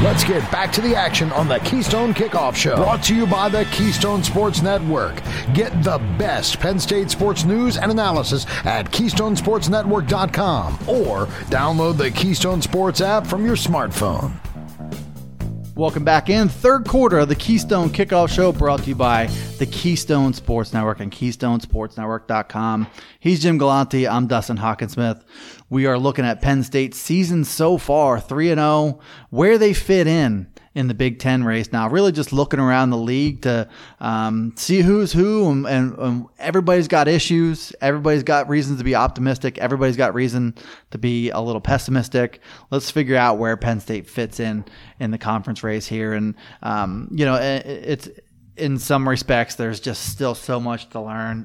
Let's get back to the action on the Keystone Kickoff Show. Brought to you by the Keystone Sports Network. Get the best Penn State sports news and analysis at KeystonesportsNetwork.com or download the Keystone Sports app from your smartphone. Welcome back in. Third quarter of the Keystone Kickoff Show, brought to you by the Keystone Sports Network and KeystonesportsNetwork.com. He's Jim Galante. I'm Dustin Hawkinsmith. We are looking at Penn State's season so far, 3-0, where they fit in the Big Ten race. Now, really just looking around the league to see who's who, and everybody's got issues. Everybody's got reasons to be optimistic. Everybody's got reason to be a little pessimistic. Let's figure out where Penn State fits in the conference race here. And, it's in some respects, there's just still so much to learn.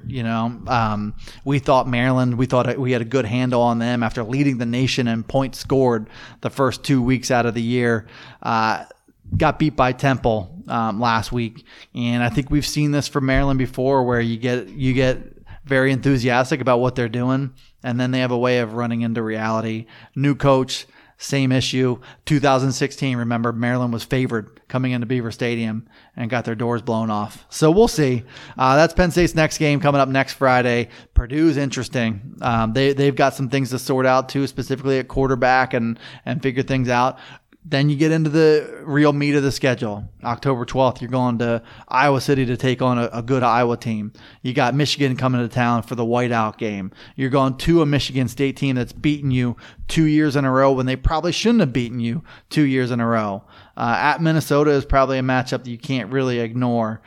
We thought Maryland, we had a good handle on them after leading the nation in points scored the first 2 weeks out of the year. Got beat by Temple last week, and I think we've seen this from Maryland before, where you get very enthusiastic about what they're doing, and then they have a way of running into reality. New coach, same issue. 2016, remember, Maryland was favored coming into Beaver Stadium and got their doors blown off. So we'll see. That's Penn State's next game coming up next Friday. Purdue's interesting. They've got some things to sort out too, specifically at quarterback and figure things out. Then you get into the real meat of the schedule. October 12th, you're going to Iowa City to take on a good Iowa team. You got Michigan coming to town for the whiteout game. You're going to a Michigan State team that's beaten you 2 years in a row when they probably shouldn't have beaten you 2 years in a row. At Minnesota is probably a matchup that you can't really ignore.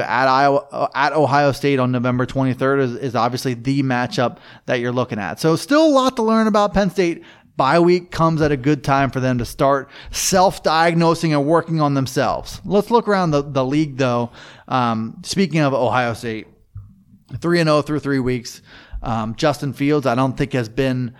At Ohio State on November 23rd is obviously the matchup that you're looking at. So still a lot to learn about Penn State. Bye week comes at a good time for them to start self-diagnosing and working on themselves. Let's look around the league, though. Speaking of Ohio State, 3-0 through 3 weeks. Justin Fields, I don't think has been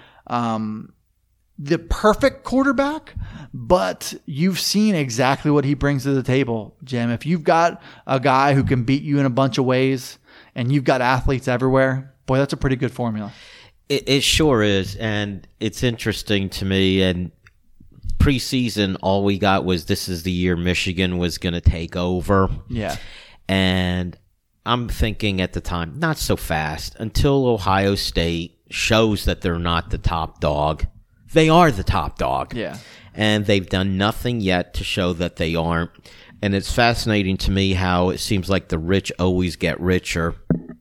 the perfect quarterback, but you've seen exactly what he brings to the table, Jim. If you've got a guy who can beat you in a bunch of ways and you've got athletes everywhere, boy, that's a pretty good formula. It sure is, and it's interesting to me. And preseason, all we got was this is the year Michigan was going to take over. Yeah. And I'm thinking at the time, not so fast, until Ohio State shows that they're not the top dog. They are the top dog. Yeah. And they've done nothing yet to show that they aren't. And it's fascinating to me how it seems like the rich always get richer.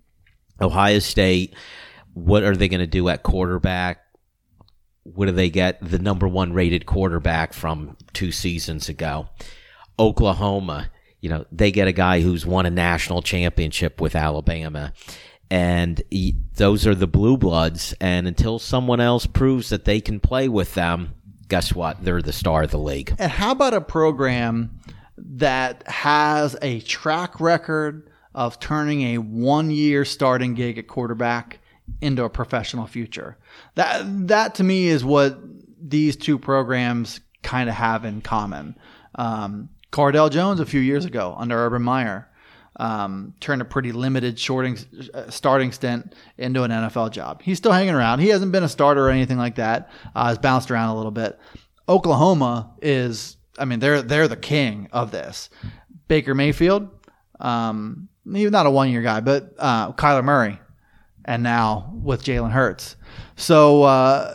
Ohio State, what are they going to do at quarterback? What do they get? The number one rated quarterback from 2 seasons ago. Oklahoma, they get a guy who's won a national championship with Alabama. And those are the blue bloods. And until someone else proves that they can play with them, guess what? They're the star of the league. And how about a program that has a track record of turning a 1-year starting gig at quarterback into a professional future? That to me is what these two programs kind of have in common. Cardale Jones a few years ago under Urban Meyer turned a pretty limited starting stint into an NFL job. He's still hanging around. He hasn't been a starter or anything like that. Has bounced around a little bit. Oklahoma is, they're the king of this. Baker Mayfield, he's not a 1-year guy, but Kyler Murray. And now with Jalen Hurts. So,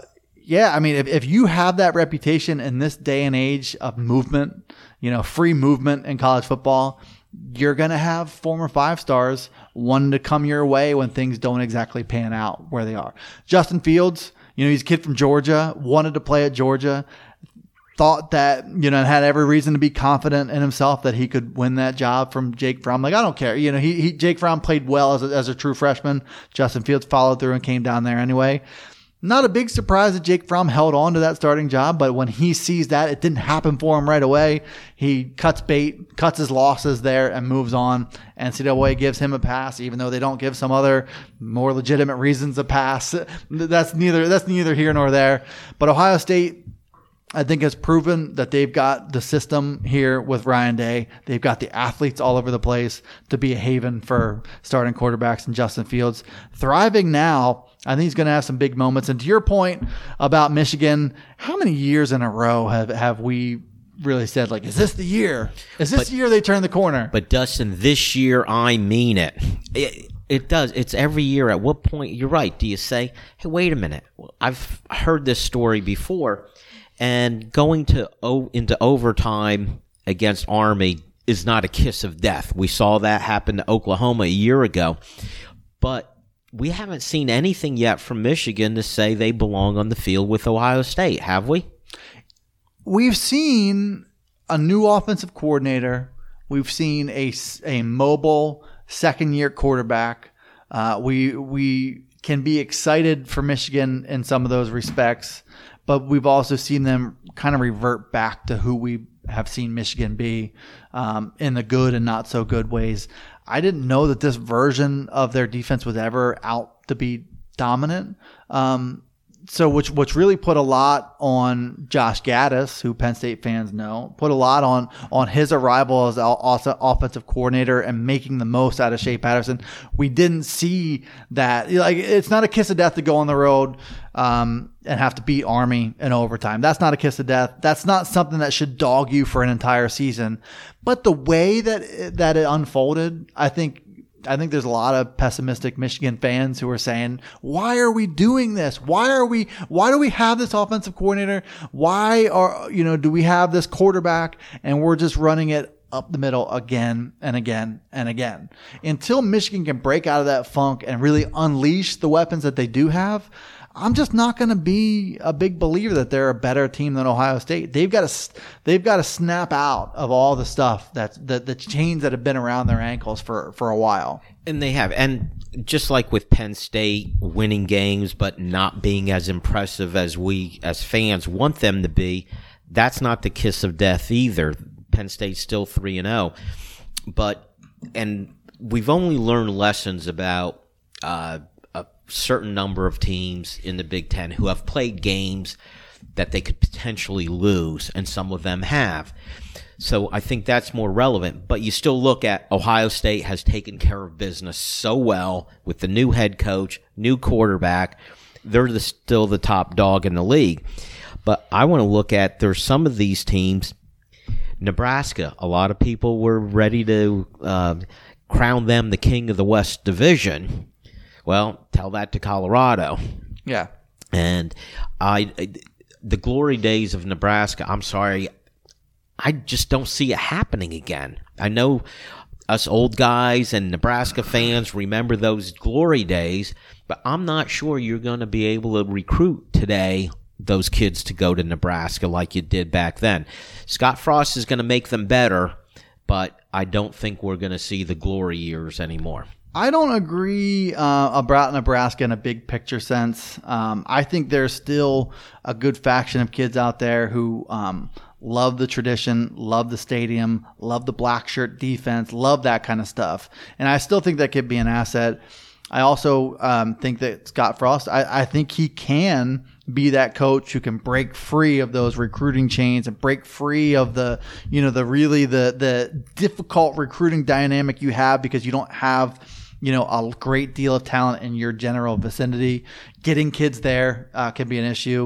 if you have that reputation in this day and age of movement, free movement in college football, you're going to have former 5-stars wanting to come your way when things don't exactly pan out where they are. Justin Fields, he's a kid from Georgia, wanted to play at Georgia, thought that, had every reason to be confident in himself that he could win that job from Jake Fromm. Like, I don't care. Jake Fromm played well as a true freshman. Justin Fields followed through and came down there anyway. Not a big surprise that Jake Fromm held on to that starting job, but when he sees that it didn't happen for him right away, he cuts bait, cuts his losses there, and moves on. NCAA gives him a pass, even though they don't give some other more legitimate reasons a pass. That's neither here nor there. But Ohio State, I think, has proven that they've got the system here with Ryan Day. They've got the athletes all over the place to be a haven for starting quarterbacks, and Justin Fields thriving now. I think he's going to have some big moments. And to your point about Michigan, how many years in a row have we really said, like, is this the year? Is this the year they turn the corner? But Dustin, this year, I mean it. It does. It's every year. At what point, you're right, do you say, hey, wait a minute, I've heard this story before, and going into overtime against Army is not a kiss of death. We saw that happen to Oklahoma a year ago. But we haven't seen anything yet from Michigan to say they belong on the field with Ohio State, have we? We've seen a new offensive coordinator. We've seen a mobile second-year quarterback. We can be excited for Michigan in some of those respects, but we've also seen them kind of revert back to who we have seen Michigan be in the good and not so good ways. I didn't know that this version of their defense was ever out to be dominant. So which really put a lot on Josh Gaddis, who Penn State fans know, put a lot on his arrival as offensive coordinator and making the most out of Shea Patterson. We didn't see that. Like, it's not a kiss of death to go on the road and have to beat Army in overtime. That's not a kiss of death. That's not something that should dog you for an entire season. But the way that it unfolded, I think there's a lot of pessimistic Michigan fans who are saying, why are we doing this? Why do we have this offensive coordinator? Why do we have this quarterback and we're just running it up the middle again and again and again? Until Michigan can break out of that funk and really unleash the weapons that they do have, I'm just not going to be a big believer that they're a better team than Ohio State. They've got to snap out of all the stuff the chains that have been around their ankles for a while. And they have. And just like with Penn State winning games but not being as impressive as we as fans want them to be, that's not the kiss of death either. Penn State's still 3-0. And we've only learned lessons about certain number of teams in the Big Ten who have played games that they could potentially lose, and some of them have. So I think that's more relevant. But you still look at Ohio State has taken care of business so well with the new head coach, new quarterback. They're still the top dog in the league. But I want to look at there's some of these teams. Nebraska, a lot of people were ready to crown them the king of the West Division. Well, tell that to Colorado. Yeah. And the glory days of Nebraska, I'm sorry, I just don't see it happening again. I know us old guys and Nebraska fans remember those glory days, but I'm not sure you're going to be able to recruit today those kids to go to Nebraska like you did back then. Scott Frost is going to make them better, but I don't think we're going to see the glory years anymore. I don't agree about Nebraska in a big picture sense. I think there's still a good faction of kids out there who love the tradition, love the stadium, love the black shirt defense, love that kind of stuff. And I still think that could be an asset. I also think that Scott Frost, I think he can be that coach who can break free of those recruiting chains and break free of the difficult recruiting dynamic you have because you don't have a great deal of talent in your general vicinity. Getting kids there can be an issue.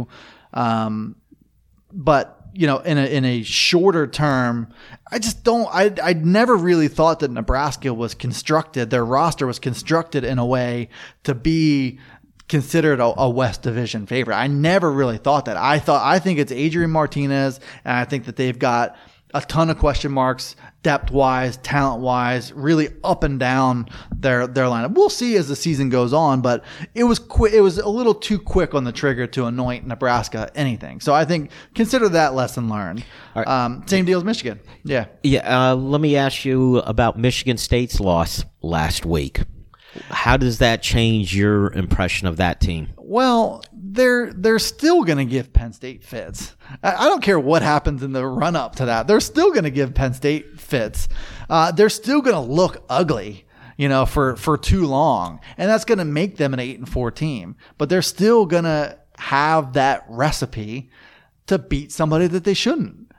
But in a shorter term, I never really thought that Nebraska was constructed, their roster was constructed in a way to be considered a West Division favorite. I never really thought that. I think it's Adrian Martinez, and I think that they've got a ton of question marks, depth-wise, talent-wise, really up and down their lineup. We'll see as the season goes on, but it was it was a little too quick on the trigger to anoint Nebraska anything. So I think consider that lesson learned. Right. Same deal as Michigan. Yeah. Yeah. Let me ask you about Michigan State's loss last week. How does that change your impression of that team? Well, they're still going to give Penn State fits. I don't care what happens in the run up to that. They're still going to give Penn State fits. They're still going to look ugly, for too long, and that's going to make them an 8-4 team. But they're still going to have that recipe to beat somebody that they shouldn't.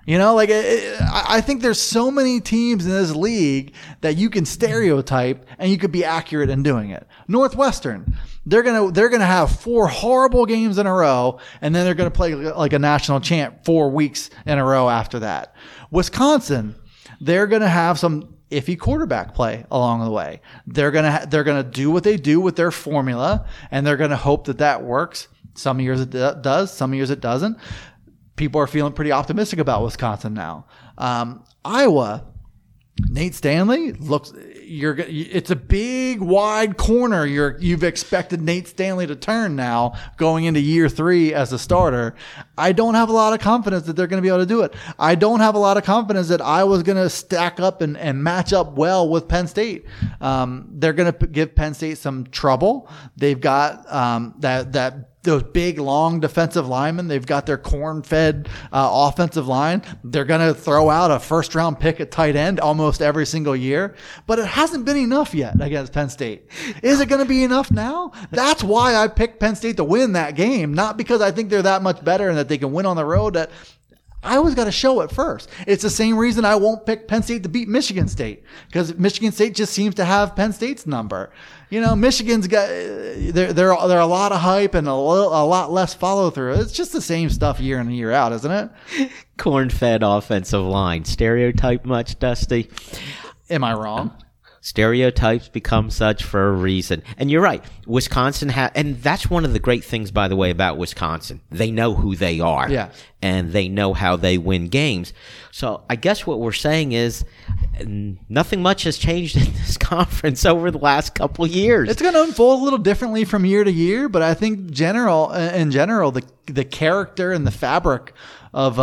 I think there's so many teams in this league that you can stereotype and you could be accurate in doing it. Northwestern, they're gonna have 4 horrible games in a row, and then they're gonna play like a national champ 4 weeks in a row after that. Wisconsin, they're gonna have some iffy quarterback play along the way. They're gonna do what they do with their formula, and they're gonna hope that works. Some years it does, some years it doesn't. People are feeling pretty optimistic about Wisconsin now. Iowa, Nate Stanley it's a big wide corner. You've expected Nate Stanley to turn now going into year 3 as a starter. I don't have a lot of confidence that they're going to be able to do it. I don't have a lot of confidence that Iowa's going to stack up and match up well with Penn State. They're going to give Penn State some trouble. They've got those big, long defensive linemen. They've got their corn-fed offensive line. They're going to throw out a first-round pick at tight end almost every single year. But it hasn't been enough yet against Penn State. Is it going to be enough now? That's why I picked Penn State to win that game, not because I think they're that much better and that they can win on the road. That Iowa's got to show it first. It's the same reason I won't pick Penn State to beat Michigan State, because Michigan State just seems to have Penn State's number. Michigan's got they're a lot of hype and a lot less follow through. It's just the same stuff year in and year out, isn't it? Corn-fed offensive line. Stereotype much, Dusty? Am I wrong? Stereotypes become such for a reason. And you're right. Wisconsin and that's one of the great things, by the way, about Wisconsin. They know who they are. Yeah. And they know how they win games. So I guess what we're saying is nothing much has changed in this conference over the last couple of years. It's going to unfold a little differently from year to year, but I think in general, the character and the fabric of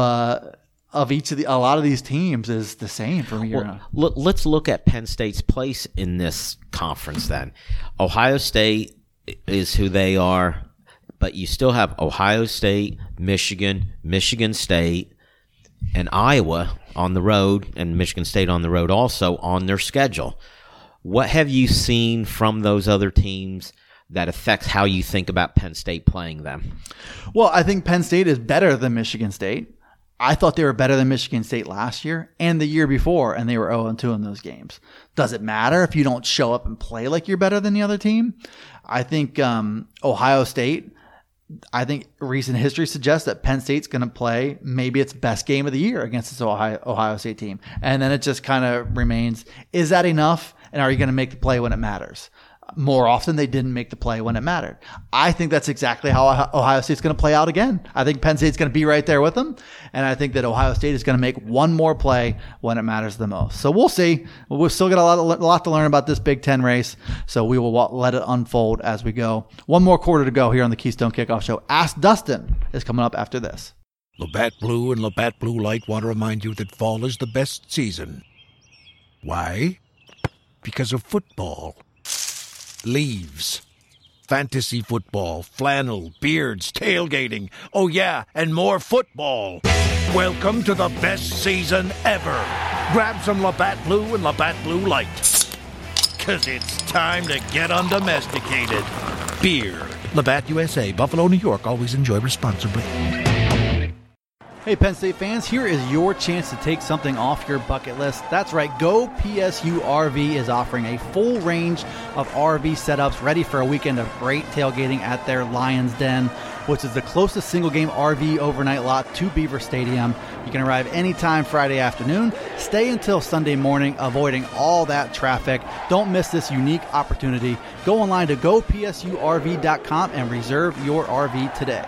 a lot of these teams is the same from year on. Let's look at Penn State's place in this conference then. Ohio State is who they are, but you still have Ohio State, Michigan, Michigan State, and Iowa on the road, and Michigan State on the road also on their schedule. What have you seen from those other teams that affects how you think about Penn State playing them? Well, I think Penn State is better than Michigan State. I thought they were better than Michigan State last year and the year before, and they were 0-2 in those games. Does it matter if you don't show up and play like you're better than the other team? I think Ohio State, recent history suggests that Penn State's going to play maybe its best game of the year against this Ohio State team. And then it just kind of remains, is that enough? And are you going to make the play when it matters? More often, they didn't make the play when it mattered. I think that's exactly how Ohio State's going to play out again. I think Penn State's going to be right there with them, and I think that Ohio State is going to make one more play when it matters the most. So we'll see. We've still got a lot to learn about this Big Ten race, so we will let it unfold as we go. One more quarter to go here on the Keystone Kickoff Show. Ask Dustin is coming up after this. Labatt Blue and Labatt Blue Light want to remind you that fall is the best season. Why? Because of football. Leaves, fantasy football, flannel, beards, tailgating, oh yeah, and more football. Welcome to the best season ever. Grab some Labatt Blue and Labatt Blue Light, 'cause it's time to get undomesticated. Beer. Labatt USA, Buffalo, New York. Always enjoy responsibly. Hey, Penn State fans, here is your chance to take something off your bucket list. That's right, Go PSU RV is offering a full range of RV setups ready for a weekend of great tailgating at their Lions Den, which is the closest single-game RV overnight lot to Beaver Stadium. You can arrive anytime Friday afternoon, stay until Sunday morning, avoiding all that traffic. Don't miss this unique opportunity. Go online to gopsurv.com and reserve your RV today.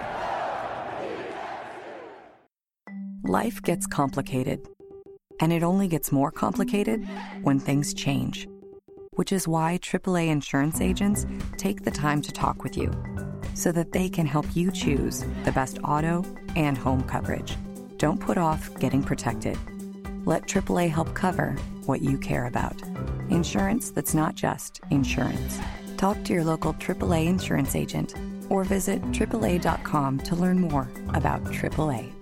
Life gets complicated, and it only gets more complicated when things change, which is why AAA insurance agents take the time to talk with you so that they can help you choose the best auto and home coverage. Don't put off getting protected. Let AAA help cover what you care about. Insurance that's not just insurance. Talk to your local AAA insurance agent or visit AAA.com to learn more about AAA.